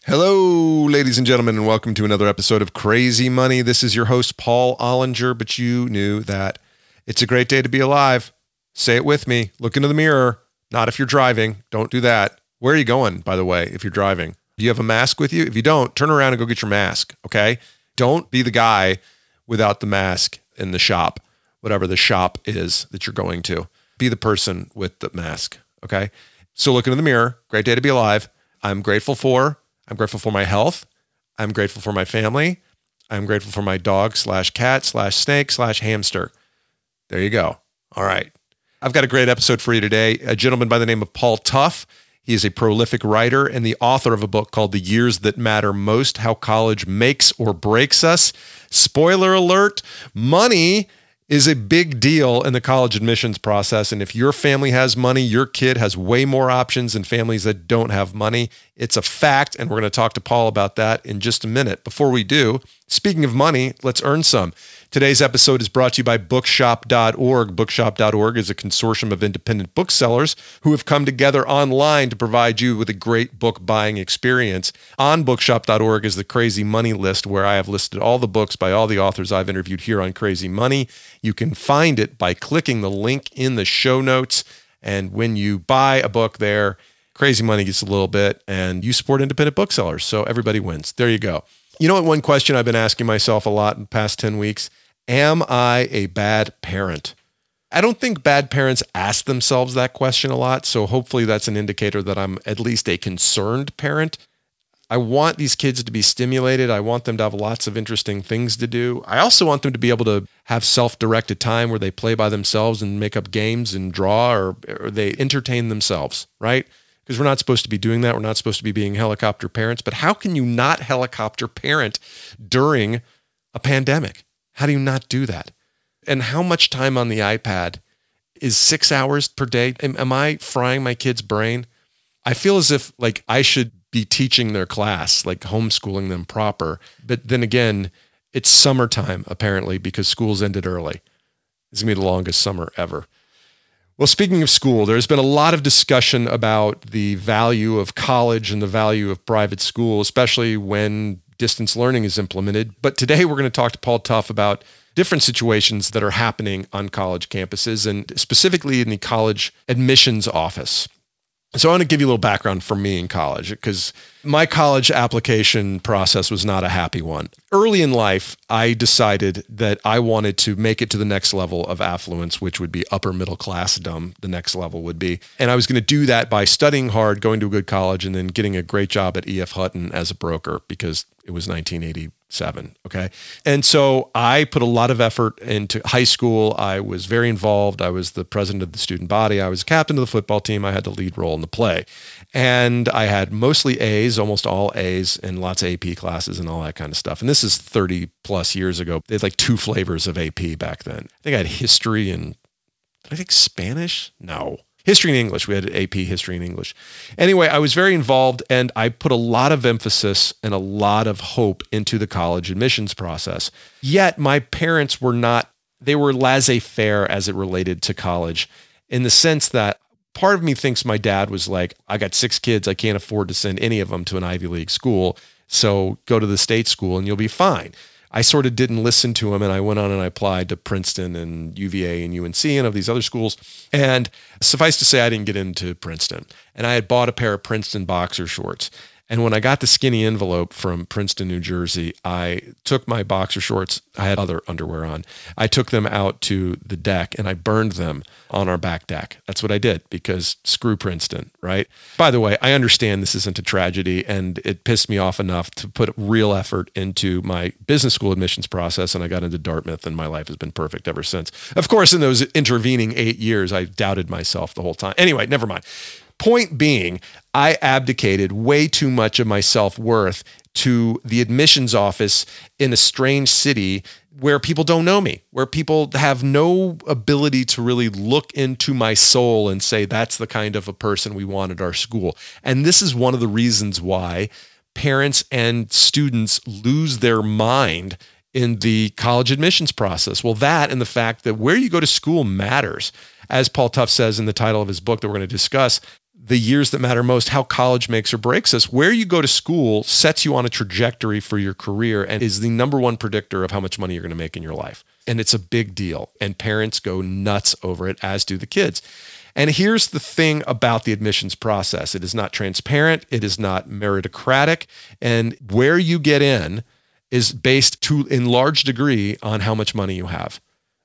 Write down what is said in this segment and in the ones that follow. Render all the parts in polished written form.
Hello, ladies and gentlemen, and welcome to another episode of Crazy Money. This is your host, Paul Ollinger, but you knew that. It's a great day to be alive. Say it with me. Look into the mirror. Not if you're driving. Don't do that. Where are you going, by the way, if you're driving? Do you have a mask with you? If you don't, turn around and go get your mask, okay? Don't be the guy without the mask in the shop, whatever the shop is that you're going to. Be the person with the mask, okay? So look into the mirror. Great day to be alive. I'm grateful for my health. I'm grateful for my family. I'm grateful for my dog / cat / snake / hamster. There you go. All right. I've got a great episode for you today. A gentleman by the name of Paul Tough. He is a prolific writer and the author of a book called The Years That Matter Most: How College Makes or Breaks Us. Spoiler alert, money is a big deal in the college admissions process. And if your family has money, your kid has way more options than families that don't have money. It's a fact, and we're going to talk to Paul about that in just a minute. Before we do, speaking of money, let's earn some. Today's episode is brought to you by Bookshop.org. Bookshop.org is a consortium of independent booksellers who have come together online to provide you with a great book buying experience. On Bookshop.org is the Crazy Money list, where I have listed all the books by all the authors I've interviewed here on Crazy Money. You can find it by clicking the link in the show notes. And when you buy a book there, Crazy Money gets a little bit, and you support independent booksellers. So everybody wins. There you go. You know what? One question I've been asking myself a lot in the past 10 weeks, am I a bad parent? I don't think bad parents ask themselves that question a lot. So hopefully that's an indicator that I'm at least a concerned parent. I want these kids to be stimulated. I want them to have lots of interesting things to do. I also want them to be able to have self-directed time where they play by themselves and make up games and draw, or they entertain themselves, right? Because we're not supposed to be doing that. We're not supposed to be being helicopter parents. But how can you not helicopter parent during a pandemic? How do you not do that? And how much time on the iPad is 6 hours per day? Am I frying my kid's brain? I feel as if I should be teaching their class, homeschooling them proper. But then again, it's summertime apparently because school's ended early. It's gonna be the longest summer ever. Well, speaking of school, there's been a lot of discussion about the value of college and the value of private school, especially when distance learning is implemented. But today we're going to talk to Paul Tough about different situations that are happening on college campuses and specifically in the college admissions office. So I want to give you a little background from me in college, because my college application process was not a happy one. Early in life, I decided that I wanted to make it to the next level of affluence, which would be upper middle classdom, the next level would be. And I was going to do that by studying hard, going to a good college, and then getting a great job at E.F. Hutton as a broker, because it was 1987, okay? And so I put a lot of effort into high school. I was very involved. I was the president of the student body. I was captain of the football team. I had the lead role in the play. And I had mostly A's, almost all A's, and lots of AP classes and all that kind of stuff. And this is 30 plus years ago. They had 2 flavors of AP back then. I think I had history and, Spanish? No. History and English. We had AP history and English. Anyway, I was very involved, and I put a lot of emphasis and a lot of hope into the college admissions process. Yet my parents were not, they were laissez-faire as it related to college, in the sense that part of me thinks my dad was like, I got 6 kids. I can't afford to send any of them to an Ivy League school. So go to the state school and you'll be fine. I sort of didn't listen to him, and I went on and I applied to Princeton and UVA and UNC and of these other schools. And suffice to say, I didn't get into Princeton. And I had bought a pair of Princeton boxer shorts. And when I got the skinny envelope from Princeton, New Jersey, I took my boxer shorts. I had other underwear on. I took them out to the deck and I burned them on our back deck. That's what I did, because screw Princeton, right? By the way, I understand this isn't a tragedy, and it pissed me off enough to put real effort into my business school admissions process, and I got into Dartmouth, and my life has been perfect ever since. Of course, in those intervening 8 years, I doubted myself the whole time. Anyway, never mind. Point being, I abdicated way too much of my self-worth to the admissions office in a strange city where people don't know me, where people have no ability to really look into my soul and say, that's the kind of a person we want at our school. And this is one of the reasons why parents and students lose their mind in the college admissions process. Well, that and the fact that where you go to school matters. As Paul Tough says in the title of his book that we're going to discuss, The Years That Matter Most, How College Makes or Breaks Us. Where you go to school sets you on a trajectory for your career and is the number one predictor of how much money you're going to make in your life. And it's a big deal. And parents go nuts over it, as do the kids. And here's the thing about the admissions process. It is not transparent. It is not meritocratic. And where you get in is based in large degree on how much money you have.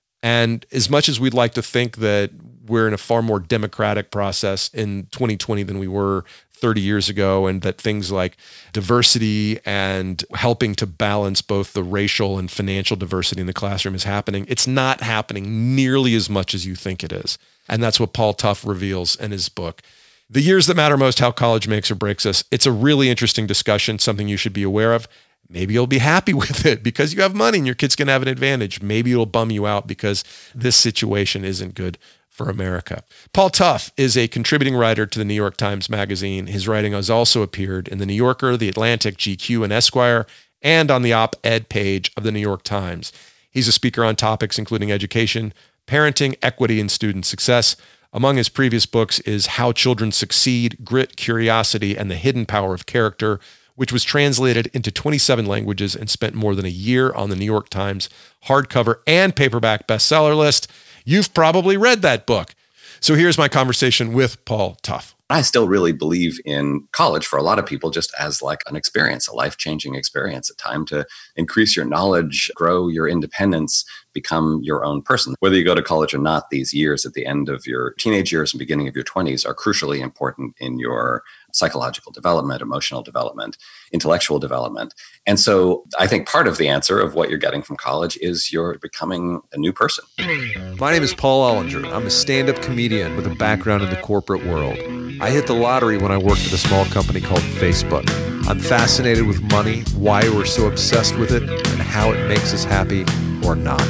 And as much as we'd like to think that we're in a far more democratic process in 2020 than we were 30 years ago, and that things like diversity and helping to balance both the racial and financial diversity in the classroom is happening, it's not happening nearly as much as you think it is. And that's what Paul Tough reveals in his book. The Years That Matter Most, How College Makes or Breaks Us. It's a really interesting discussion, something you should be aware of. Maybe you'll be happy with it because you have money and your kids can have an advantage. Maybe it'll bum you out because this situation isn't good for America. Paul Tough is a contributing writer to the New York Times Magazine. His writing has also appeared in the New Yorker, the Atlantic, GQ, and Esquire, and on the op-ed page of the New York Times. He's a speaker on topics including education, parenting, equity, and student success. Among his previous books is How Children Succeed, Grit, Curiosity, and the Hidden Power of Character, which was translated into 27 languages and spent more than a year on the New York Times hardcover and paperback bestseller list. You've probably read that book. So here's my conversation with Paul Tough. I still really believe in college for a lot of people just as like an experience, a life-changing experience, a time to increase your knowledge, grow your independence, become your own person. Whether you go to college or not, these years at the end of your teenage years and beginning of your 20s are crucially important in your psychological development, emotional development, intellectual development. And so I think part of the answer of what you're getting from college is you're becoming a new person. My name is Paul Ollinger. I'm a stand-up comedian with a background in the corporate world. I hit the lottery when I worked at a small company called Facebook. I'm fascinated with money, why we're so obsessed with it, and how it makes us happy or not.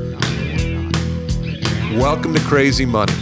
Welcome to Crazy Money.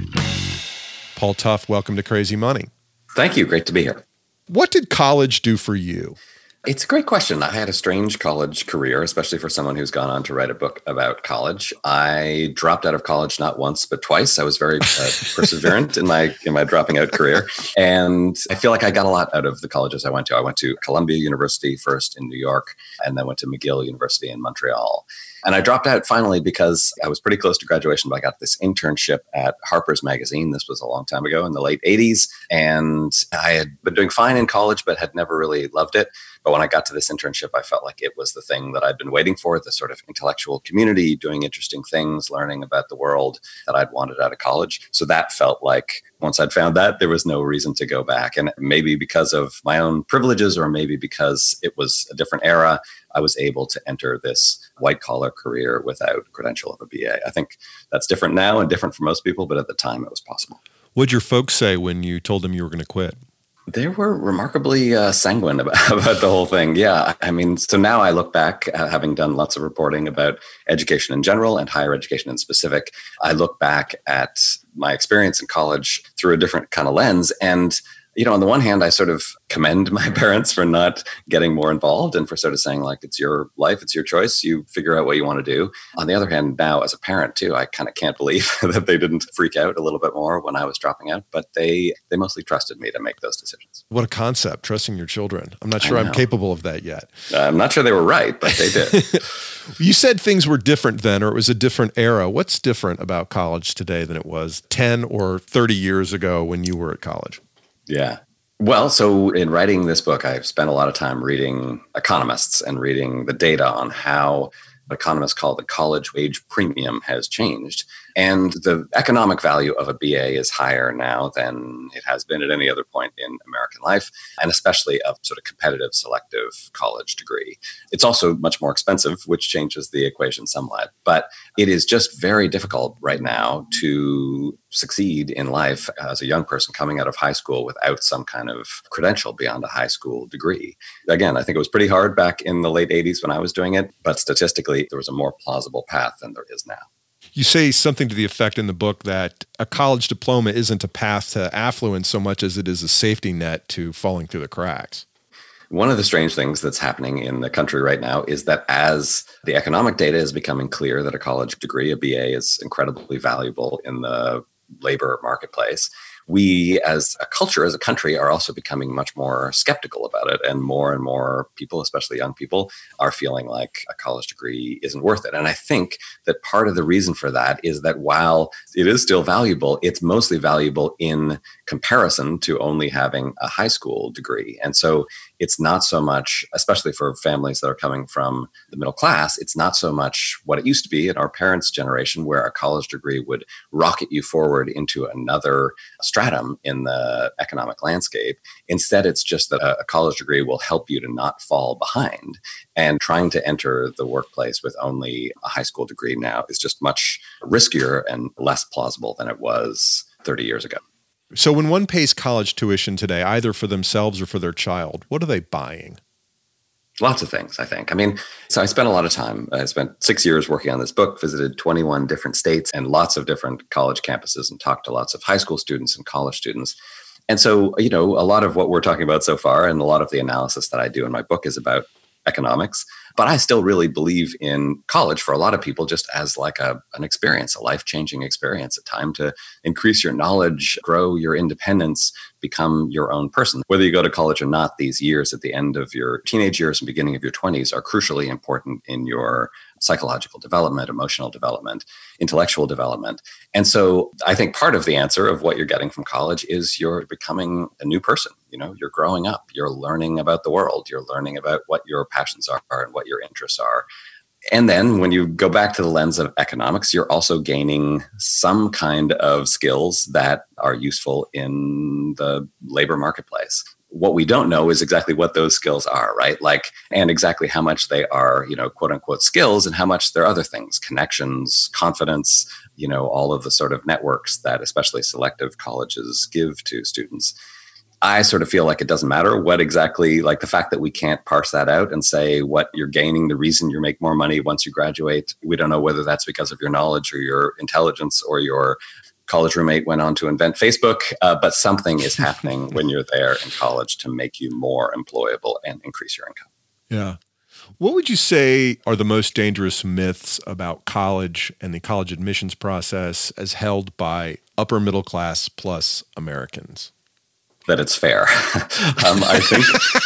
Paul Tough, welcome to Crazy Money. Thank you. Great to be here. What did college do for you? It's a great question. I had a strange college career, especially for someone who's gone on to write a book about college. I dropped out of college not once, but twice. I was very perseverant in my dropping out career. And I feel like I got a lot out of the colleges I went to. I went to Columbia University first in New York, and then went to McGill University in Montreal. And I dropped out finally because I was pretty close to graduation, but I got this internship at Harper's Magazine. This was a long time ago in the late 80s. And I had been doing fine in college, but had never really loved it. But when I got to this internship, I felt like it was the thing that I'd been waiting for, the sort of intellectual community, doing interesting things, learning about the world that I'd wanted out of college. So that felt like once I'd found that, there was no reason to go back. And maybe because of my own privileges, or maybe because it was a different era, I was able to enter this white-collar career without credential of a BA. I think that's different now and different for most people, but at the time it was possible. What'd your folks say when you told them you were going to quit? They were remarkably sanguine about the whole thing. Yeah. I mean, so now I look back, having done lots of reporting about education in general and higher education in specific. I look back at my experience in college through a different kind of lens. And you know, on the one hand, I sort of commend my parents for not getting more involved and for sort of saying, like, it's your life, it's your choice, you figure out what you want to do. On the other hand, now as a parent too, I kind of can't believe that they didn't freak out a little bit more when I was dropping out, but they mostly trusted me to make those decisions. What a concept, trusting your children. I'm not sure I'm capable of that yet. I'm not sure they were right, but they did. You said things were different then, or it was a different era. What's different about college today than it was 10 or 30 years ago when you were at college? Yeah. Well, so in writing this book, I've spent a lot of time reading economists and reading the data on how economists call the college wage premium has changed. And the economic value of a BA is higher now than it has been at any other point in American life, and especially a sort of competitive, selective college degree. It's also much more expensive, which changes the equation somewhat. But it is just very difficult right now to succeed in life as a young person coming out of high school without some kind of credential beyond a high school degree. Again, I think it was pretty hard back in the late 80s when I was doing it, but statistically, there was a more plausible path than there is now. You say something to the effect in the book that a college diploma isn't a path to affluence so much as it is a safety net to falling through the cracks. One of the strange things that's happening in the country right now is that as the economic data is becoming clear that a college degree, a BA, is incredibly valuable in the labor marketplace, we as a culture, as a country, are also becoming much more skeptical about it. And more people, especially young people, are feeling like a college degree isn't worth it. And I think that part of the reason for that is that while it is still valuable, it's mostly valuable in comparison to only having a high school degree. And so it's not so much, especially for families that are coming from the middle class, it's not so much what it used to be in our parents' generation, where a college degree would rocket you forward into another stratum in the economic landscape. Instead, it's just that a college degree will help you to not fall behind. And trying to enter the workplace with only a high school degree now is just much riskier and less plausible than it was 30 years ago. So when one pays college tuition today, either for themselves or for their child, what are they buying? Lots of things, I think. I mean, so I spent a lot of time. I spent 6 years working on this book, visited 21 different states and lots of different college campuses, and talked to lots of high school students and college students. And so, a lot of what we're talking about so far and a lot of the analysis that I do in my book is about economics. But I still really believe in college for a lot of people just as like an experience, a life-changing experience, a time to increase your knowledge, grow your independence, become your own person. Whether you go to college or not, these years at the end of your teenage years and beginning of your 20s are crucially important in your psychological development, emotional development, intellectual development. And so I think part of the answer of what you're getting from college is you're becoming a new person. You're growing up, you're learning about the world, you're learning about what your passions are and what your interests are. And then when you go back to the lens of economics, you're also gaining some kind of skills that are useful in the labor marketplace. What we don't know is exactly what those skills are, right? And exactly how much they are, quote unquote skills, and how much they're other things, connections, confidence, all of the sort of networks that especially selective colleges give to students. I sort of feel like it doesn't matter what exactly, the fact that we can't parse that out and say what you're gaining, the reason you make more money once you graduate. We don't know whether that's because of your knowledge or your intelligence or your college roommate went on to invent Facebook, but something is happening when you're there in college to make you more employable and increase your income. Yeah. What would you say are the most dangerous myths about college and the college admissions process as held by upper middle class plus Americans? That it's fair. I think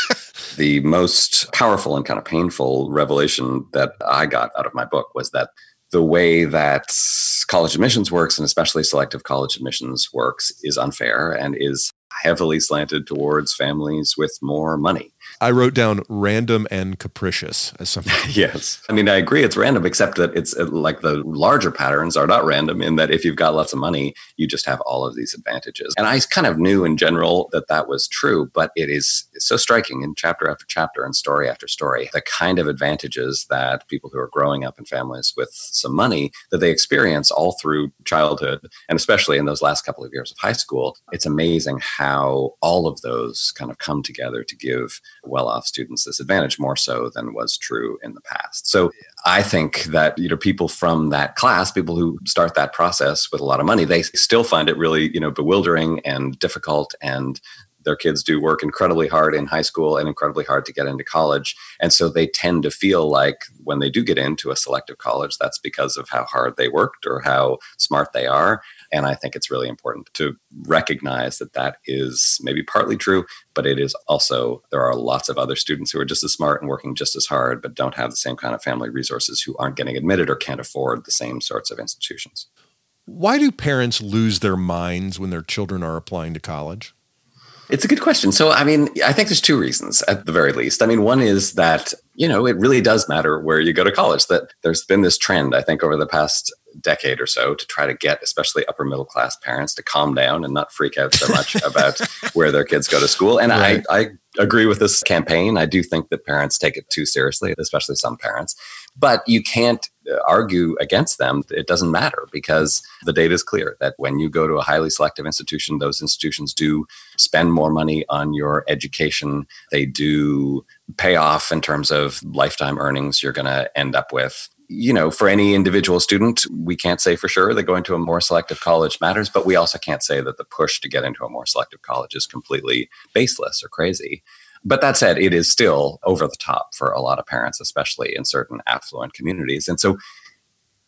the most powerful and kind of painful revelation that I got out of my book was that the way that college admissions works, and especially selective college admissions works, is unfair and is heavily slanted towards families with more money. I wrote down random and capricious as something. Yes. I mean, I agree it's random, except that it's like the larger patterns are not random in that if you've got lots of money, you just have all of these advantages. And I kind of knew in general that was true, but it's so striking in chapter after chapter and story after story, the kind of advantages that people who are growing up in families with some money that they experience all through childhood, and especially in those last couple of years of high school. It's amazing how all of those kind of come together to give well-off students this advantage more so than was true in the past. So I think that, people from that class, people who start that process with a lot of money, they still find it really, bewildering and difficult, and their kids do work incredibly hard in high school and incredibly hard to get into college. And so they tend to feel like when they do get into a selective college, that's because of how hard they worked or how smart they are. And I think it's really important to recognize that is maybe partly true, but it is also, there are lots of other students who are just as smart and working just as hard, but don't have the same kind of family resources, who aren't getting admitted or can't afford the same sorts of institutions. Why do parents lose their minds when their children are applying to college? It's a good question. So, I mean, I think there's two reasons at the very least. I mean, one is that, it really does matter where you go to college, that there's been this trend, I think, over the past decade or so to try to get especially upper middle class parents to calm down and not freak out so much about where their kids go to school. And right. I agree with this campaign. I do think that parents take it too seriously, especially some parents. But you can't argue against them. It doesn't matter, because the data is clear that when you go to a highly selective institution, those institutions do spend more money on your education. They do pay off in terms of lifetime earnings you're going to end up with. For any individual student, we can't say for sure that going to a more selective college matters, but we also can't say that the push to get into a more selective college is completely baseless or crazy. But that said, it is still over the top for a lot of parents, especially in certain affluent communities. And so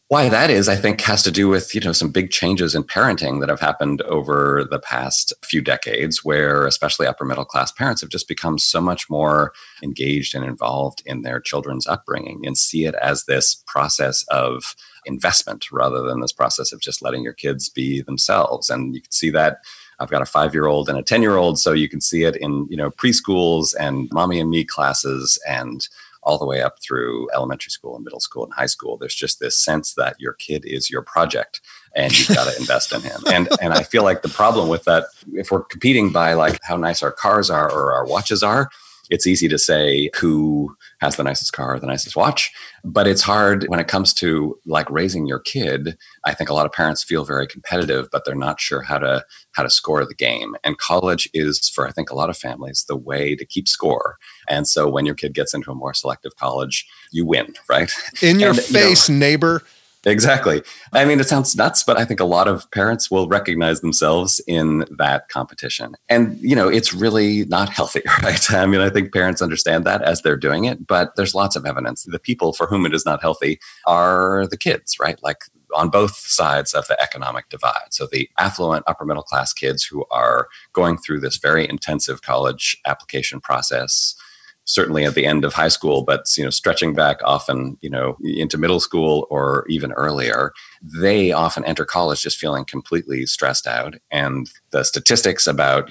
Why that is, I think, has to do with, some big changes in parenting that have happened over the past few decades, where especially upper middle class parents have just become so much more engaged and involved in their children's upbringing and see it as this process of investment rather than this process of just letting your kids be themselves. And you can see that. I've got a 5-year-old and a 10-year-old, so you can see it in, preschools and mommy and me classes and all the way up through elementary school and middle school and high school. There's just this sense that your kid is your project and you've got to invest in him. And I feel like the problem with that, if we're competing by like how nice our cars are or our watches are, it's easy to say who has the nicest car or the nicest watch, but it's hard when it comes to like raising your kid. I think a lot of parents feel very competitive, but they're not sure how to score the game. And college is, for I think a lot of families, the way to keep score. And so when your kid gets into a more selective college, you win, right? In your face, neighbor. Exactly. I mean, it sounds nuts, but I think a lot of parents will recognize themselves in that competition. And, it's really not healthy, right? I mean, I think parents understand that as they're doing it, but there's lots of evidence. The people for whom it is not healthy are the kids, right? Like on both sides of the economic divide. So the affluent upper middle class kids who are going through this very intensive college application process, certainly at the end of high school, but stretching back often, into middle school or even earlier, they often enter college just feeling completely stressed out. And the statistics about,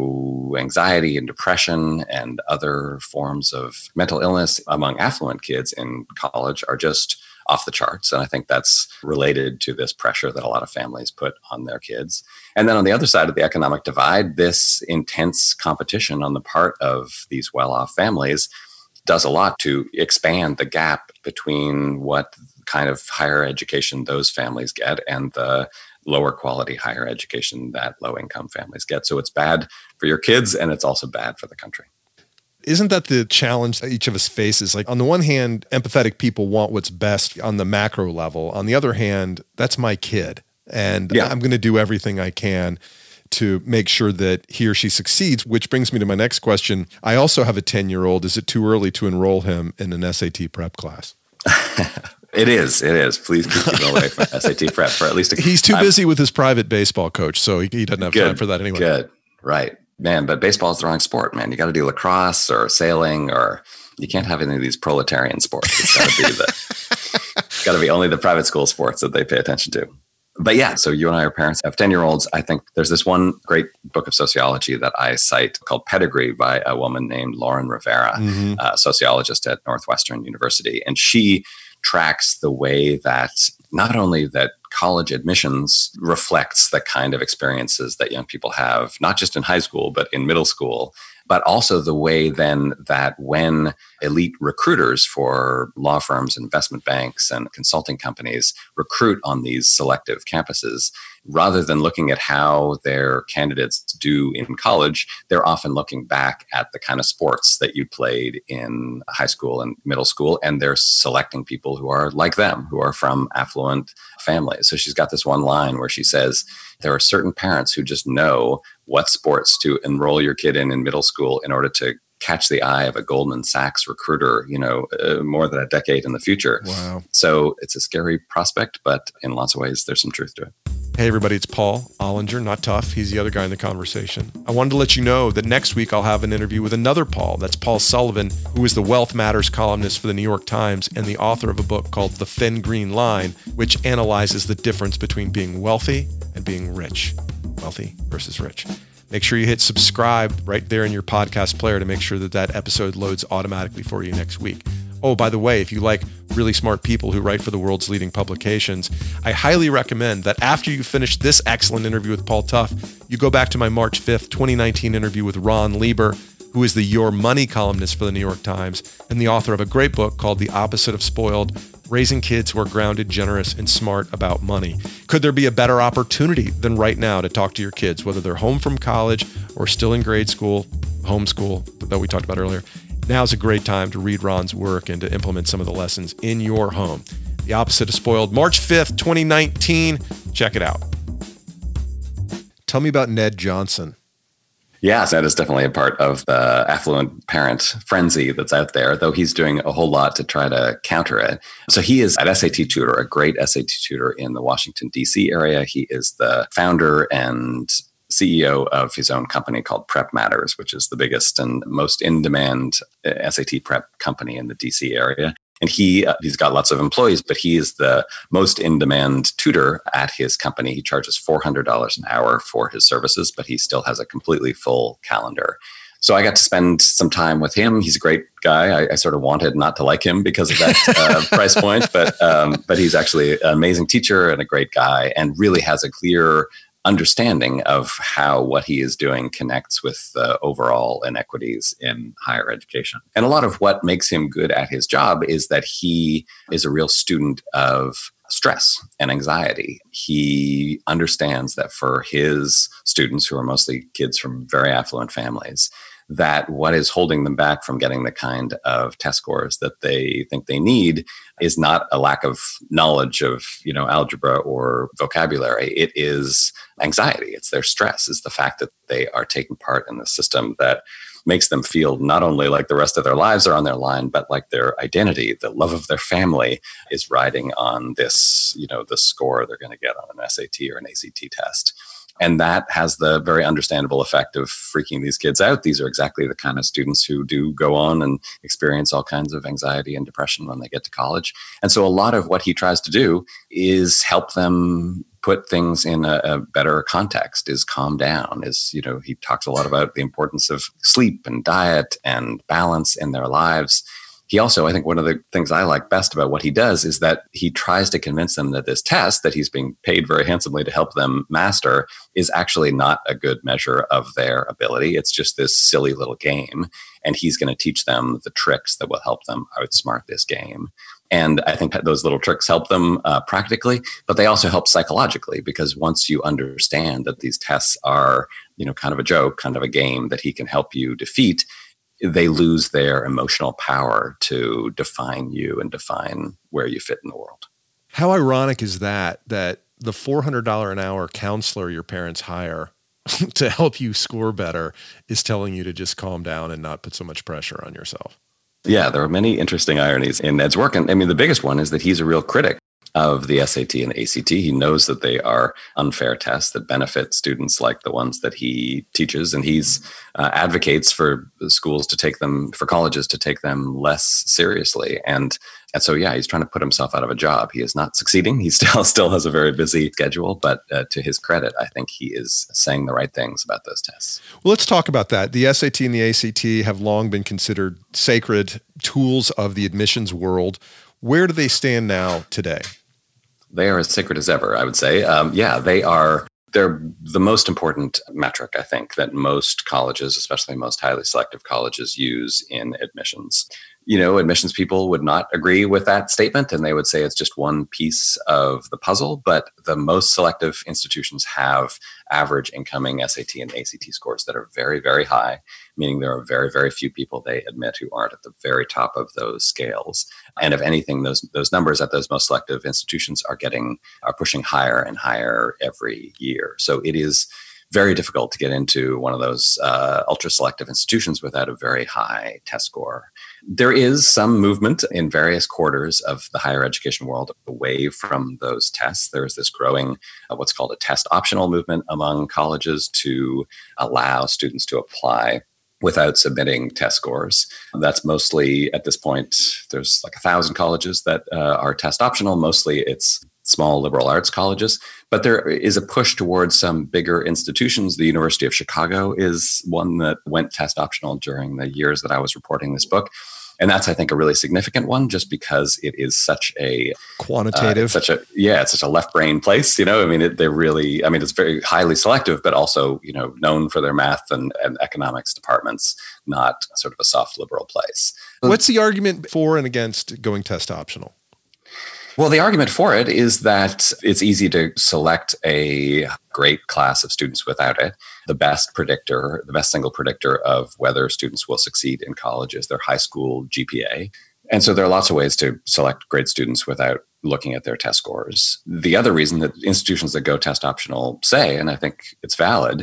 anxiety and depression and other forms of mental illness among affluent kids in college are just off the charts. And I think that's related to this pressure that a lot of families put on their kids. And then on the other side of the economic divide, this intense competition on the part of these well-off families does a lot to expand the gap between what kind of higher education those families get and the lower quality higher education that low-income families get. So it's bad for your kids, and it's also bad for the country. Isn't that the challenge that each of us faces? Like on the one hand, empathetic people want what's best on the macro level. On the other hand, that's my kid. And I'm going to do everything I can to make sure that he or she succeeds, which brings me to my next question. I also have a 10-year-old. Is it too early to enroll him in an SAT prep class? It is. Please keep him away from SAT prep for at least He's too busy with his private baseball coach, so he doesn't have time for that anyway. Good. Right. Man, but baseball is the wrong sport, man. You got to do lacrosse or sailing, or you can't have any of these proletarian sports. It's got to be only the private school sports that they pay attention to. But yeah, so you and I are parents of 10-year-olds. I think there's this one great book of sociology that I cite called Pedigree by a woman named Lauren Rivera, a sociologist at Northwestern University. And she tracks the way that not only that college admissions reflects the kind of experiences that young people have, not just in high school, but in middle school, but also the way then that when elite recruiters for law firms, investment banks, and consulting companies recruit on these selective campuses, rather than looking at how their candidates do in college, they're often looking back at the kind of sports that you played in high school and middle school, and they're selecting people who are like them, who are from affluent families. So she's got this one line where she says, there are certain parents who just know what sports to enroll your kid in middle school in order to catch the eye of a Goldman Sachs recruiter, more than a decade in the future. Wow. So it's a scary prospect, but in lots of ways, there's some truth to it. Hey, everybody, it's Paul Ollinger, not Tough. He's the other guy in the conversation. I wanted to let you know that next week I'll have an interview with another Paul. That's Paul Sullivan, who is the Wealth Matters columnist for the New York Times and the author of a book called The Thin Green Line, which analyzes the difference between being wealthy and being rich. Wealthy versus rich. Make sure you hit subscribe right there in your podcast player to make sure that episode loads automatically for you next week. Oh, by the way, if you like really smart people who write for the world's leading publications, I highly recommend that after you finish this excellent interview with Paul Tough, you go back to my March 5th, 2019 interview with Ron Lieber, who is the Your Money columnist for the New York Times and the author of a great book called The Opposite of Spoiled: Raising Kids Who Are Grounded, Generous, and Smart About Money. Could there be a better opportunity than right now to talk to your kids, whether they're home from college or still in grade school, homeschool that we talked about earlier? Now's a great time to read Ron's work and to implement some of the lessons in your home. The Opposite of Spoiled, March 5th, 2019. Check it out. Tell me about Ned Johnson. Yes, that is definitely a part of the affluent parent frenzy that's out there, though he's doing a whole lot to try to counter it. So he is an SAT tutor, a great SAT tutor in the Washington, D.C. area. He is the founder and CEO of his own company called Prep Matters, which is the biggest and most in-demand SAT prep company in the DC area. And he's got lots of employees, but he is the most in-demand tutor at his company. He charges $400 an hour for his services, but he still has a completely full calendar. So I got to spend some time with him. He's a great guy. I sort of wanted not to like him because of that price point, but he's actually an amazing teacher and a great guy, and really has a clear understanding of how what he is doing connects with the overall inequities in higher education. And a lot of what makes him good at his job is that he is a real student of stress and anxiety. He understands that for his students, who are mostly kids from very affluent families, that what is holding them back from getting the kind of test scores that they think they need is not a lack of knowledge of, algebra or vocabulary. It is anxiety. It's their stress. It's the fact that they are taking part in the system that makes them feel not only like the rest of their lives are on their line, but like their identity, the love of their family is riding on this, the score they're going to get on an SAT or an ACT test. And that has the very understandable effect of freaking these kids out. These are exactly the kind of students who do go on and experience all kinds of anxiety and depression when they get to college. And so a lot of what he tries to do is help them put things in a better context, is calm down, he talks a lot about the importance of sleep and diet and balance in their lives. He also, I think one of the things I like best about what he does is that he tries to convince them that this test that he's being paid very handsomely to help them master is actually not a good measure of their ability. It's just this silly little game. And he's going to teach them the tricks that will help them outsmart this game. And I think that those little tricks help them practically, but they also help psychologically, because once you understand that these tests are, kind of a joke, kind of a game that he can help you defeat, they lose their emotional power to define you and define where you fit in the world. How ironic is that the $400 an hour counselor your parents hire to help you score better is telling you to just calm down and not put so much pressure on yourself? Yeah, there are many interesting ironies in Ed's work. And the biggest one is that he's a real critic of the SAT and the ACT. He knows that they are unfair tests that benefit students like the ones that he teaches. And he's advocates for schools to take them, for colleges to take them less seriously. And so, yeah, he's trying to put himself out of a job. He is not succeeding. He still has a very busy schedule, but to his credit, I think he is saying the right things about those tests. Well, let's talk about that. The SAT and the ACT have long been considered sacred tools of the admissions world. Where do they stand now today? They are as sacred as ever, I would say. They're the most important metric, I think, that most colleges, especially most highly selective colleges, use in admissions. Admissions people would not agree with that statement, and they would say it's just one piece of the puzzle. But the most selective institutions have average incoming SAT and ACT scores that are very, very high, meaning there are very, very few people they admit who aren't at the very top of those scales. And if anything, those numbers at those most selective institutions are pushing higher and higher every year. So it is very difficult to get into one of those ultra selective institutions without a very high test score. There is some movement in various quarters of the higher education world away from those tests. There's this growing what's called a test optional movement among colleges to allow students to apply without submitting test scores. That's mostly, at this point, there's like 1,000 colleges that are test optional. Mostly it's small liberal arts colleges, but there is a push towards some bigger institutions. The University of Chicago is one that went test optional during the years that I was reporting this book. And that's, I think, a really significant one, just because it is such a quantitative, it's such a left brain place. It's very highly selective, but also, known for their math and economics departments, not sort of a soft liberal place. What's the argument for and against going test optional? Well, the argument for it is that it's easy to select a great class of students without it. The best single predictor of whether students will succeed in college is their high school GPA. And so there are lots of ways to select great students without looking at their test scores. The other reason that institutions that go test optional say, and I think it's valid,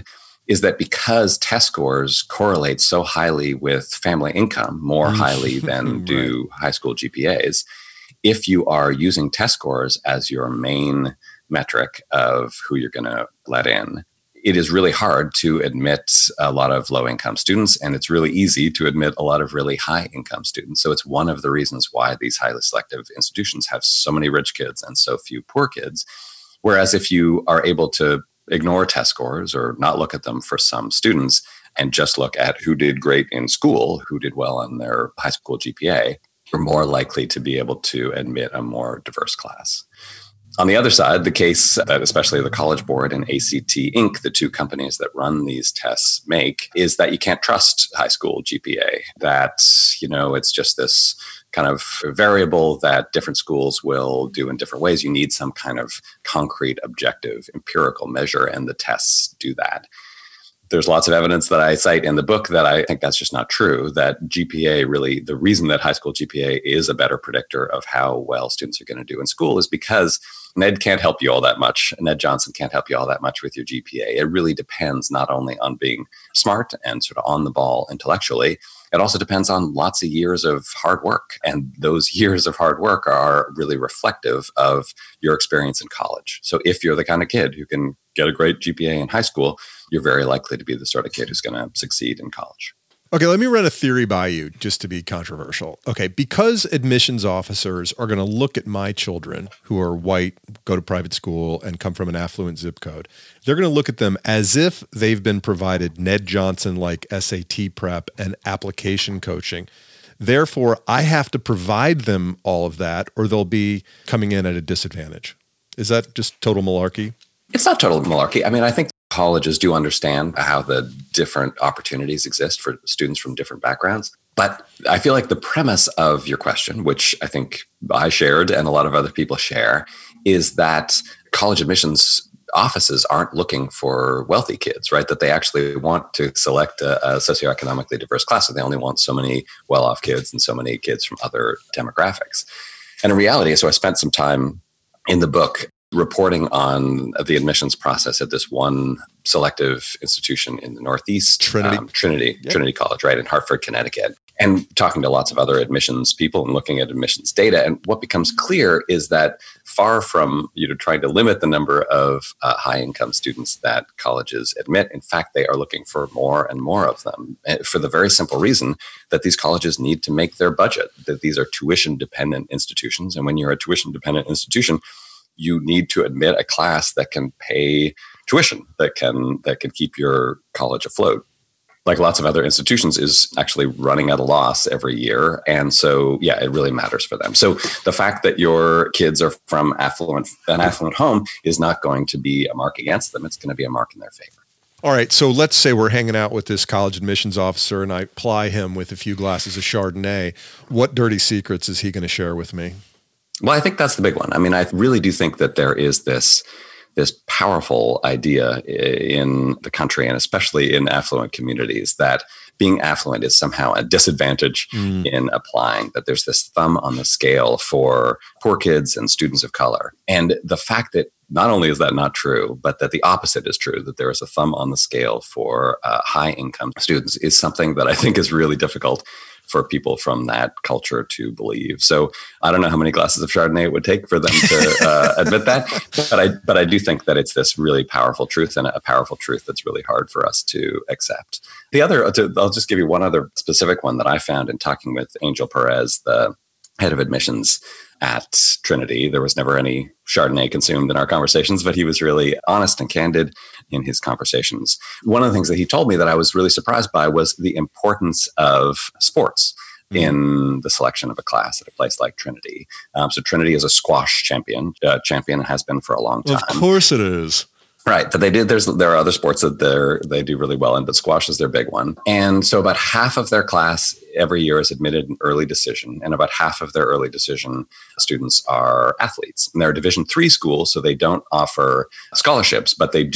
is that because test scores correlate so highly with family income, more highly than do high school GPAs, if you are using test scores as your main metric of who you're going to let in, it is really hard to admit a lot of low-income students, and it's really easy to admit a lot of really high-income students. So it's one of the reasons why these highly selective institutions have so many rich kids and so few poor kids. Whereas if you are able to ignore test scores or not look at them for some students and just look at who did great in school, who did well in their high school GPA, you're more likely to be able to admit a more diverse class. On the other side, the case that especially the College Board and ACT Inc., the two companies that run these tests, make is that you can't trust high school GPA, that, it's just this kind of variable that different schools will do in different ways. You need some kind of concrete, objective, empirical measure, and the tests do that. There's lots of evidence that I cite in the book that I think that's just not true, that GPA really, the reason that high school GPA is a better predictor of how well students are going to do in school is because Ned can't help you all that much. Ned Johnson can't help you all that much with your GPA. It really depends not only on being smart and sort of on the ball intellectually, it also depends on lots of years of hard work. And those years of hard work are really reflective of your experience in college. So if you're the kind of kid who can get a great GPA in high school, you're very likely to be the sort of kid who's going to succeed in college. Okay, let me run a theory by you just to be controversial. Okay, because admissions officers are going to look at my children who are white, go to private school, and come from an affluent zip code, they're going to look at them as if they've been provided Ned Johnson-like SAT prep and application coaching. Therefore, I have to provide them all of that, or they'll be coming in at a disadvantage. Is that just total malarkey? It's not total malarkey. I mean, I think colleges do understand how the different opportunities exist for students from different backgrounds. But I feel like the premise of your question, which I think I shared and a lot of other people share, is that college admissions offices aren't looking for wealthy kids, right? That they actually want to select a socioeconomically diverse class. So they only want so many well-off kids and so many kids from other demographics. And in reality, so I spent some time in the book reporting on the admissions process at this one selective institution in the Northeast, Trinity College, right, in Hartford, Connecticut, and talking to lots of other admissions people and looking at admissions data. And what becomes clear is that far from trying to limit the number of high-income students that colleges admit, in fact, they are looking for more and more of them for the very simple reason that these colleges need to make their budget, that these are tuition-dependent institutions. And when you're a tuition-dependent institution, you need to admit a class that can pay tuition, that can keep your college afloat. Like lots of other institutions, is actually running at a loss every year. And so, it really matters for them. So the fact that your kids are from an affluent home is not going to be a mark against them. It's going to be a mark in their favor. All right. So let's say we're hanging out with this college admissions officer and I ply him with a few glasses of Chardonnay. What dirty secrets is he going to share with me? Well, I think that's the big one. I mean, I really do think that there is this powerful idea in the country, and especially in affluent communities, that being affluent is somehow a disadvantage in applying, that there's this thumb on the scale for poor kids and students of color. And the fact that not only is that not true, but that the opposite is true, that there is a thumb on the scale for high-income students, is something that I think is really difficult for people from that culture to believe. So I don't know how many glasses of Chardonnay it would take for them to admit that, but I do think that it's this really powerful truth, and a powerful truth that's really hard for us to accept. The other, I'll just give you one other specific one that I found in talking with Angel Perez, the head of admissions at Trinity. There was never any Chardonnay consumed in our conversations, but he was really honest and candid in his conversations. One of the things that he told me that I was really surprised by was the importance of sports in the selection of a class at a place like Trinity. So Trinity is a squash champion and has been for a long time. Of course it is. Right. But there are other sports that they do really well in, but squash is their big one. And so about half of their class every year is admitted in early decision, and about half of their early decision students are athletes. And they're a Division III school, so they don't offer scholarships, but they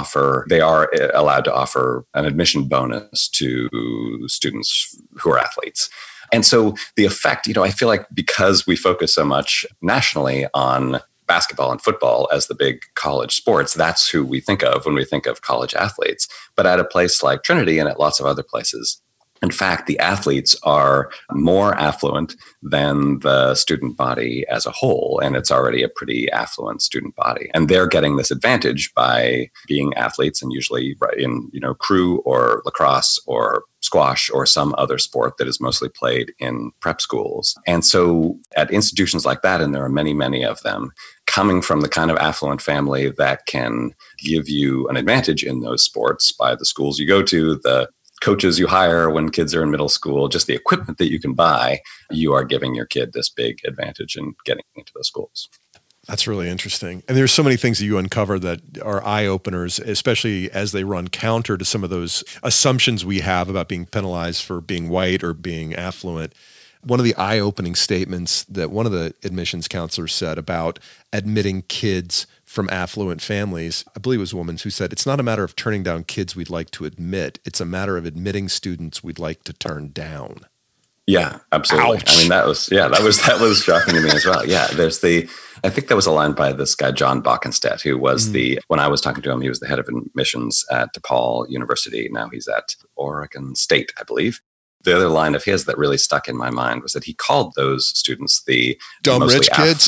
are allowed to offer an admission bonus to students who are athletes. And so the effect, I feel like because we focus so much nationally on basketball and football as the big college sports. That's who we think of when we think of college athletes. But at a place like Trinity and at lots of other places, in fact, the athletes are more affluent than the student body as a whole, and it's already a pretty affluent student body. And they're getting this advantage by being athletes, and usually in crew or lacrosse or squash or some other sport that is mostly played in prep schools. And so at institutions like that, and there are many, many of them, coming from the kind of affluent family that can give you an advantage in those sports by the schools you go to, the coaches you hire when kids are in middle school, just the equipment that you can buy, you are giving your kid this big advantage in getting into those schools. That's really interesting. And there's so many things that you uncover that are eye-openers, especially as they run counter to some of those assumptions we have about being penalized for being white or being affluent. One of the eye-opening statements that one of the admissions counselors said about admitting kids from affluent families, I believe it was a woman who said, it's not a matter of turning down kids we'd like to admit. It's a matter of admitting students we'd like to turn down. Yeah, absolutely. Ouch. I mean, that was shocking to me as well. Yeah, I think that was a line by this guy, John Bockenstedt, who was when I was talking to him, he was the head of admissions at DePaul University. Now he's at Oregon State, I believe. The other line of his that really stuck in my mind was that he called those students the dumb rich kids.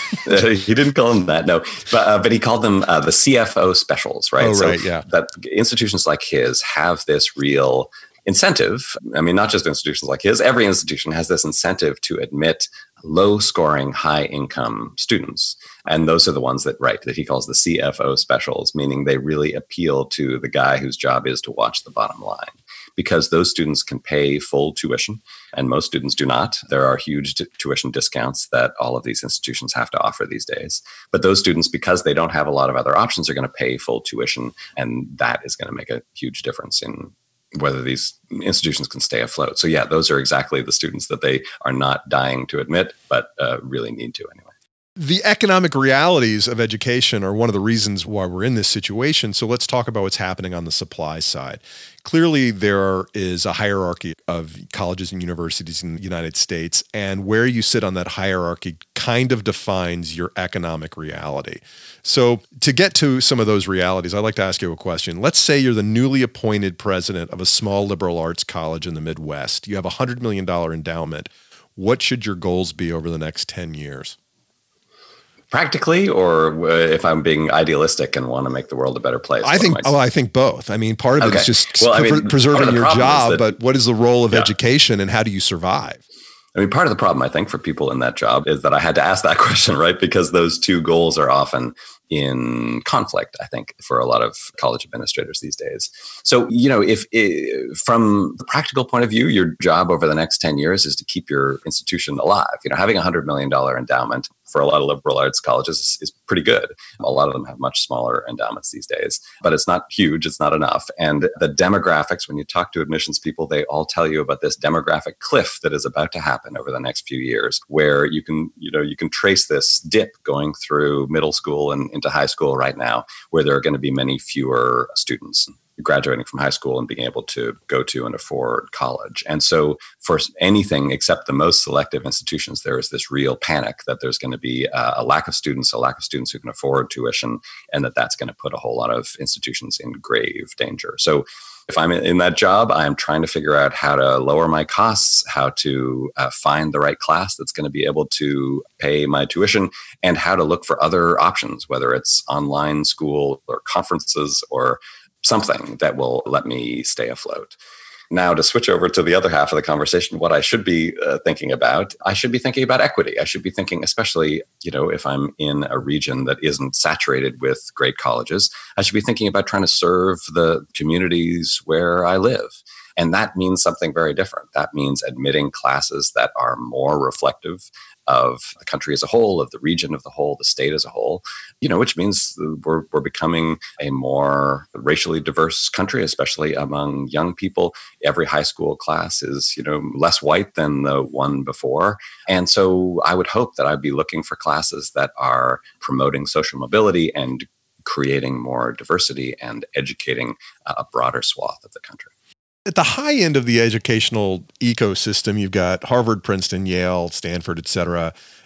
He didn't call them that, no, but he called them the CFO specials, right? Oh, right, yeah. That institutions like his have this real incentive. I mean, not just institutions like his, every institution has this incentive to admit low-scoring, high-income students. And those are the ones that he calls the CFO specials, meaning they really appeal to the guy whose job is to watch the bottom line. Because those students can pay full tuition, and most students do not. There are huge tuition discounts that all of these institutions have to offer these days. But those students, because they don't have a lot of other options, are going to pay full tuition, and that is going to make a huge difference in whether these institutions can stay afloat. So yeah, those are exactly the students that they are not dying to admit, but really need to anyway. The economic realities of education are one of the reasons why we're in this situation. So let's talk about what's happening on the supply side. Clearly, there is a hierarchy of colleges and universities in the United States, and where you sit on that hierarchy kind of defines your economic reality. So to get to some of those realities, I'd like to ask you a question. Let's say you're the newly appointed president of a small liberal arts college in the Midwest. You have a $100 million endowment. What should your goals be over the next 10 years? Practically, or if I'm being idealistic and want to make the world a better place? I think both. I mean, part of it is just preserving your job, but what is the role of education and how do you survive? I mean, part of the problem, I think, for people in that job is that I had to ask that question, right? Because those two goals are often in conflict, I think, for a lot of college administrators these days. So, if from the practical point of view, your job over the next 10 years is to keep your institution alive. Having a $100 million endowment for a lot of liberal arts colleges is pretty good. A lot of them have much smaller endowments these days, but it's not huge. It's not enough. And the demographics, when you talk to admissions people, they all tell you about this demographic cliff that is about to happen over the next few years, where you can trace this dip going through middle school and into high school right now, where there are going to be many fewer students graduating from high school and being able to go to and afford college. And so for anything except the most selective institutions, there is this real panic that there's going to be a lack of students who can afford tuition, and that's going to put a whole lot of institutions in grave danger. So if I'm in that job, I'm trying to figure out how to lower my costs, how to find the right class that's going to be able to pay my tuition, and how to look for other options, whether it's online school or conferences or something that will let me stay afloat. Now, to switch over to the other half of the conversation, what I should be thinking about, I should be thinking about equity. I should be thinking, especially, if I'm in a region that isn't saturated with great colleges, I should be thinking about trying to serve the communities where I live. And that means something very different. That means admitting classes that are more reflective of the country as a whole, of the region of the whole, the state as a whole, which means we're becoming a more racially diverse country, especially among young people. Every high school class is, less white than the one before. And so I would hope that I'd be looking for classes that are promoting social mobility and creating more diversity and educating a broader swath of the country. At the high end of the educational ecosystem, you've got Harvard, Princeton, Yale, Stanford, et cetera.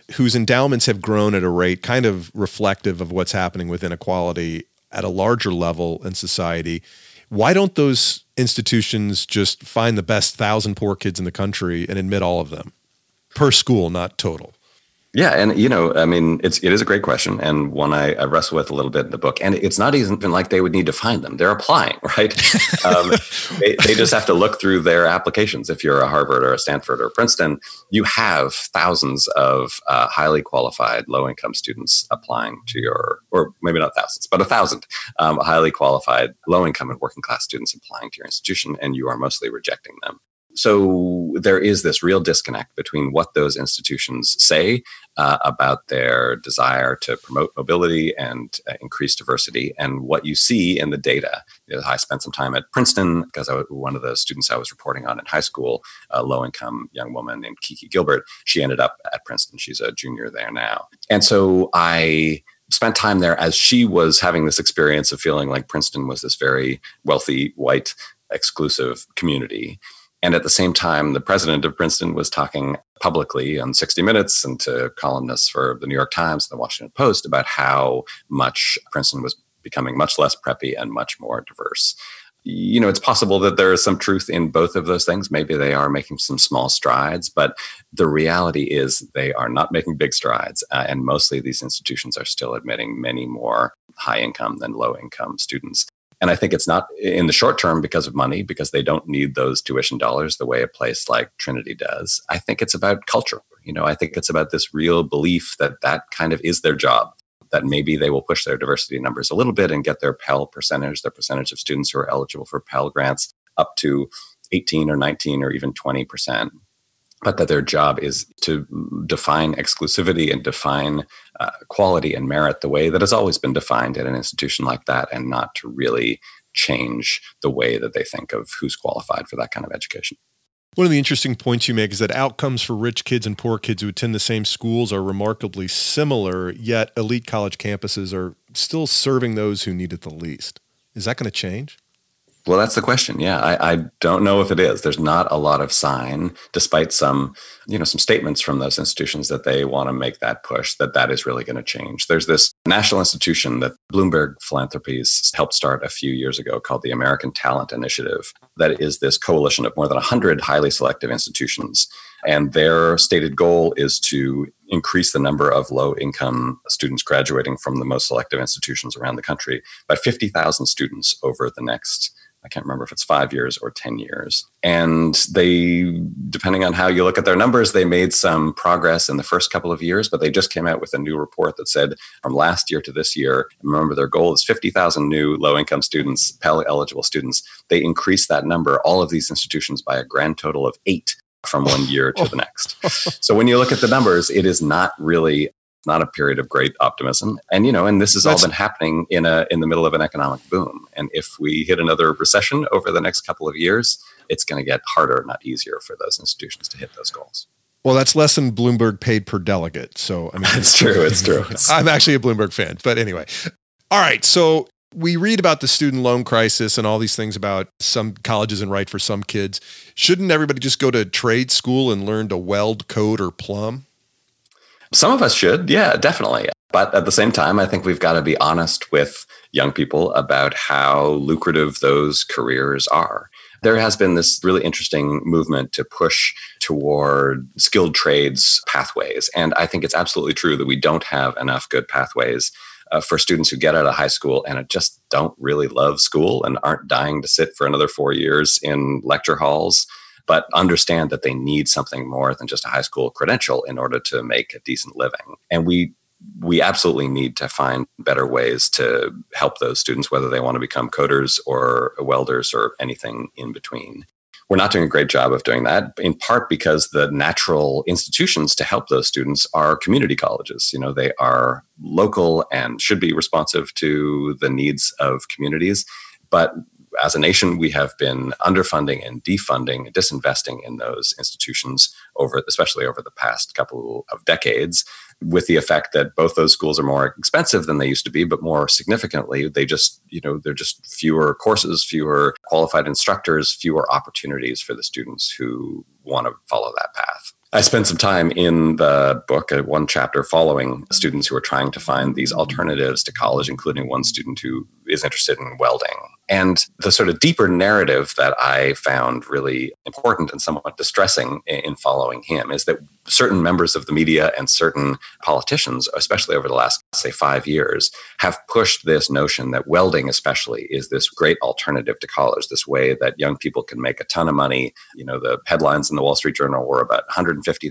whose endowments have grown at a rate kind of reflective of what's happening with inequality at a larger level in society. Why don't those institutions just find the best 1,000 poor kids in the country and admit all of them per school, not total? Yeah. And, it is a great question, and one I wrestle with a little bit in the book. And it's not even like they would need to find them. They're applying, right? They just have to look through their applications. If you're a Harvard or a Stanford or Princeton, you have thousands of highly qualified low-income students applying to or maybe not thousands, but 1,000 highly qualified low-income and working-class students applying to your institution, and you are mostly rejecting them. So there is this real disconnect between what those institutions say about their desire to promote mobility and increase diversity and what you see in the data. I spent some time at Princeton because one of the students I was reporting on in high school, a low-income young woman named Kiki Gilbert, she ended up at Princeton. She's a junior there now. And so I spent time there as she was having this experience of feeling like Princeton was this very wealthy, white, exclusive community. And at the same time, the president of Princeton was talking publicly on 60 Minutes and to columnists for the New York Times and the Washington Post about how much Princeton was becoming much less preppy and much more diverse. It's possible that there is some truth in both of those things. Maybe they are making some small strides, but the reality is they are not making big strides. And mostly these institutions are still admitting many more high income than low income students. And I think it's not in the short term because of money, because they don't need those tuition dollars the way a place like Trinity does. I think it's about culture. I think it's about this real belief that kind of is their job, that maybe they will push their diversity numbers a little bit and get their Pell percentage, their percentage of students who are eligible for Pell grants up to 18 or 19 or even 20%. But that their job is to define exclusivity and define quality and merit the way that has always been defined at an institution like that, and not to really change the way that they think of who's qualified for that kind of education. One of the interesting points you make is that outcomes for rich kids and poor kids who attend the same schools are remarkably similar, yet elite college campuses are still serving those who need it the least. Is that going to change? Well, that's the question. Yeah, I don't know if it is. There's not a lot of sign, despite some statements from those institutions that they want to make that push, that is really going to change. There's this national institution that Bloomberg Philanthropies helped start a few years ago called the American Talent Initiative. That is this coalition of more than 100 highly selective institutions. And their stated goal is to increase the number of low-income students graduating from the most selective institutions around the country by 50,000 students over the next, I can't remember if it's 5 years or 10 years. And they, depending on how you look at their numbers, they made some progress in the first couple of years, but they just came out with a new report that said from last year to this year, remember their goal is 50,000 new low-income students, Pell-eligible students. They increased that number, all of these institutions, by a grand total of 8 from one year to the next. So when you look at the numbers, it is not a period of great optimism. And, and this has all been happening in the middle of an economic boom. And if we hit another recession over the next couple of years, it's going to get harder, not easier, for those institutions to hit those goals. Well, that's less than Bloomberg paid per delegate. So, it's true. It's true. I'm actually a Bloomberg fan, but anyway. All right. So we read about the student loan crisis and all these things about some colleges and right for some kids. Shouldn't everybody just go to trade school and learn to weld, code, or plumb? Some of us should. Yeah, definitely. But at the same time, I think we've got to be honest with young people about how lucrative those careers are. There has been this really interesting movement to push toward skilled trades pathways. And I think it's absolutely true that we don't have enough good pathways for students who get out of high school and just don't really love school and aren't dying to sit for another 4 years in lecture halls, but understand that they need something more than just a high school credential in order to make a decent living. And we absolutely need to find better ways to help those students, whether they want to become coders or welders or anything in between. We're not doing a great job of doing that, in part because the natural institutions to help those students are community colleges. They are local and should be responsive to the needs of communities. But as a nation, we have been underfunding and defunding, disinvesting in those institutions especially over the past couple of decades, with the effect that both those schools are more expensive than they used to be, but more significantly, they're just fewer courses, fewer qualified instructors, fewer opportunities for the students who want to follow that path. I spent some time in the book, one chapter, following students who are trying to find these alternatives to college, including one student who is interested in welding. And the sort of deeper narrative that I found really important and somewhat distressing in following him is that certain members of the media and certain politicians, especially over the last, say, 5 years, have pushed this notion that welding especially is this great alternative to college, this way that young people can make a ton of money. You know, the headlines in the Wall Street Journal were about $150,000,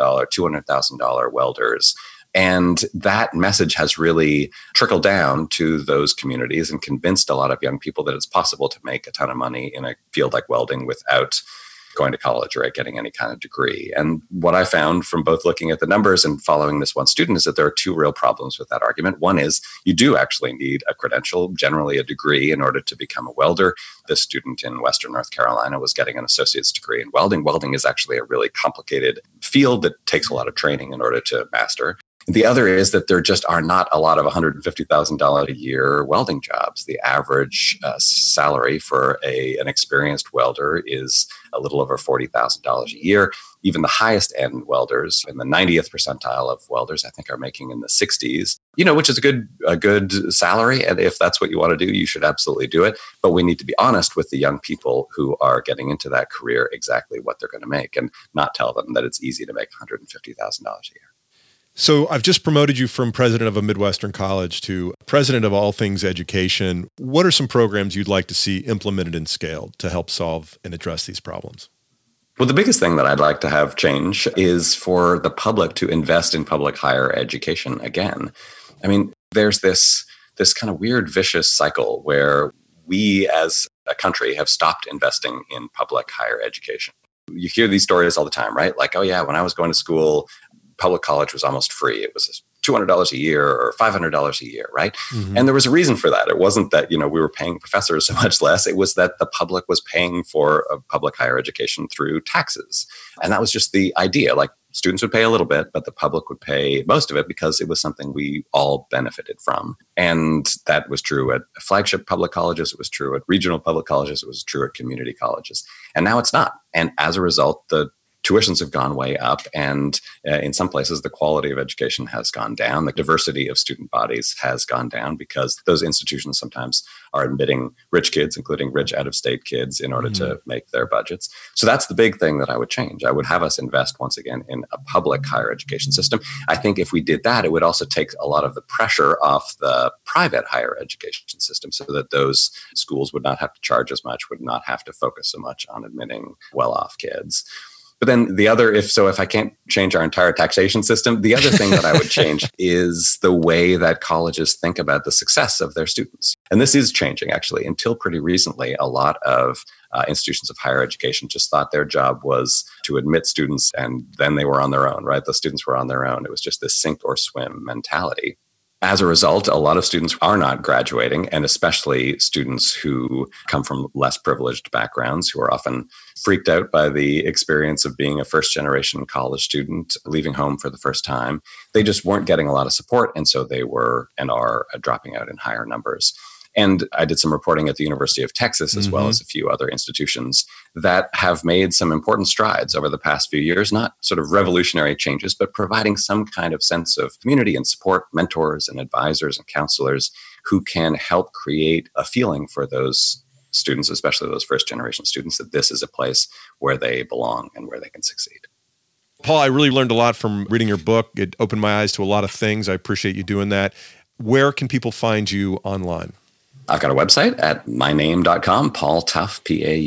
$200,000 welders. And that message has really trickled down to those communities and convinced a lot of young people that it's possible to make a ton of money in a field like welding without going to college or getting any kind of degree. And what I found from both looking at the numbers and following this one student is that there are two real problems with that argument. One is you do actually need a credential, generally a degree, in order to become a welder. This student in Western North Carolina was getting an associate's degree in welding. Welding is actually a really complicated field that takes a lot of training in order to master. The other is that there just are not a lot of $150,000 a year welding jobs. The average salary for an experienced welder is a little over $40,000 a year. Even the highest end welders in the 90th percentile of welders, I think, are making in the 60s, which is a good salary. And if that's what you want to do, you should absolutely do it. But we need to be honest with the young people who are getting into that career exactly what they're going to make and not tell them that it's easy to make $150,000 a year. So I've just promoted you from president of a Midwestern college to president of all things education. What are some programs you'd like to see implemented and scaled to help solve and address these problems? Well, the biggest thing that I'd like to have change is for the public to invest in public higher education again. I mean, there's this kind of weird, vicious cycle where we as a country have stopped investing in public higher education. You hear these stories all the time, right? Like, oh yeah, when I was going to school, public college was almost free. It was $200 a year or $500 a year, right? Mm-hmm. And there was a reason for that. It wasn't that, we were paying professors so much less. It was that the public was paying for a public higher education through taxes. And that was just the idea. Like, students would pay a little bit, but the public would pay most of it because it was something we all benefited from. And that was true at flagship public colleges. It was true at regional public colleges. It was true at community colleges. And now it's not. And as a result, the tuitions have gone way up, and in some places, the quality of education has gone down. The diversity of student bodies has gone down because those institutions sometimes are admitting rich kids, including rich out-of-state kids, in order to make their budgets. So that's the big thing that I would change. I would have us invest once again in a public higher education system. I think if we did that, it would also take a lot of the pressure off the private higher education system so that those schools would not have to charge as much, would not have to focus so much on admitting well-off kids. But then if I can't change our entire taxation system, the other thing that I would change is the way that colleges think about the success of their students. And this is changing, actually. Until pretty recently, a lot of institutions of higher education just thought their job was to admit students and then they were on their own, right? The students were on their own. It was just this sink or swim mentality. As a result, a lot of students are not graduating, and especially students who come from less privileged backgrounds, who are often freaked out by the experience of being a first-generation college student, leaving home for the first time. They just weren't getting a lot of support, and so they were and are dropping out in higher numbers. And I did some reporting at the University of Texas, as well as a few other institutions that have made some important strides over the past few years, not sort of revolutionary changes, but providing some kind of sense of community and support, mentors and advisors and counselors who can help create a feeling for those students, especially those first generation students, that this is a place where they belong and where they can succeed. Paul, I really learned a lot from reading your book. It opened my eyes to a lot of things. I appreciate you doing that. Where can people find you online? I've got a website at myname.com, Paul Tough,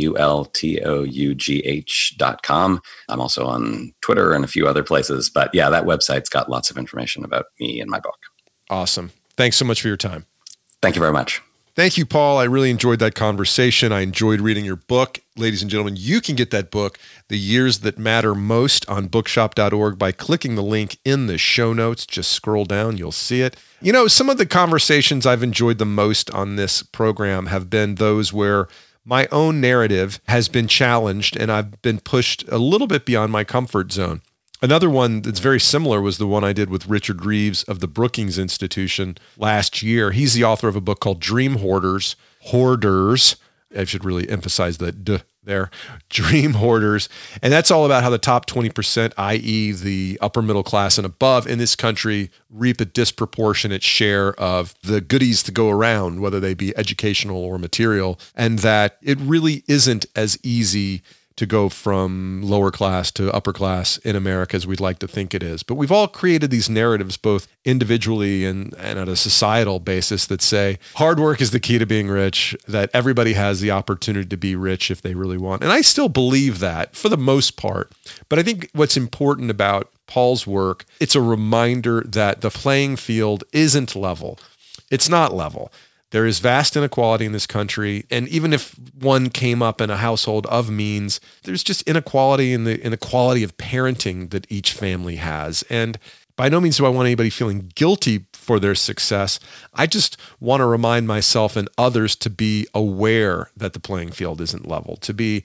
PaulTough.com. I'm also on Twitter and a few other places. But yeah, that website's got lots of information about me and my book. Awesome. Thanks so much for your time. Thank you very much. Thank you, Paul. I really enjoyed that conversation. I enjoyed reading your book. Ladies and gentlemen, you can get that book, The Years That Matter Most, on bookshop.org by clicking the link in the show notes. Just scroll down, you'll see it. Some of the conversations I've enjoyed the most on this program have been those where my own narrative has been challenged and I've been pushed a little bit beyond my comfort zone. Another one that's very similar was the one I did with Richard Reeves of the Brookings Institution last year. He's the author of a book called Dream Hoarders. I should really emphasize the D there, Dream Hoarders. And that's all about how the top 20%, i.e. the upper middle class and above in this country, reap a disproportionate share of the goodies to go around, whether they be educational or material, and that it really isn't as easy to go from lower class to upper class in America as we'd like to think it is. But we've all created these narratives, both individually and at a societal basis, that say hard work is the key to being rich, that everybody has the opportunity to be rich if they really want. And I still believe that for the most part. But I think what's important about Paul's work, it's a reminder that the playing field isn't level. It's not level. There is vast inequality in this country. And even if one came up in a household of means, there's just inequality in the inequality of parenting that each family has. And by no means do I want anybody feeling guilty for their success. I just want to remind myself and others to be aware that the playing field isn't level, to be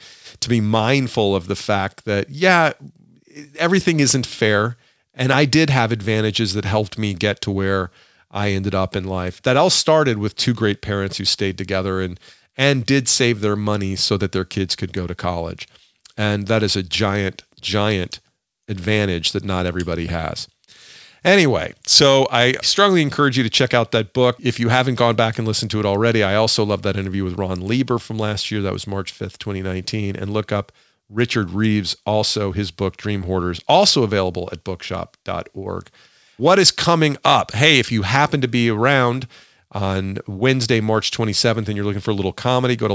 mindful of the fact that, yeah, everything isn't fair. And I did have advantages that helped me get to where I ended up in life. That all started with two great parents who stayed together and did save their money so that their kids could go to college. And that is a giant, giant advantage that not everybody has. Anyway, so I strongly encourage you to check out that book. If you haven't gone back and listened to it already, I also love that interview with Ron Lieber from last year. That was March 5th, 2019. And look up Richard Reeves, also his book, Dream Hoarders, also available at bookshop.org. What is coming up? Hey, if you happen to be around on Wednesday, March 27th, and you're looking for a little comedy, go to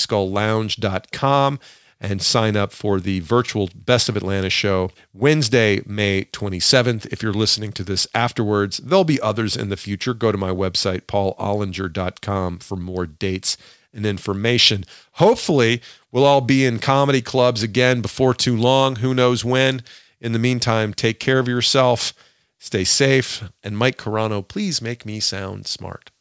LaughingSkullLounge.com and sign up for the virtual Best of Atlanta show Wednesday, May 27th. If you're listening to this afterwards, there'll be others in the future. Go to my website, paulollinger.com, for more dates and information. Hopefully, we'll all be in comedy clubs again before too long. Who knows when? In the meantime, take care of yourself. Stay safe. And Mike Carano, please make me sound smart.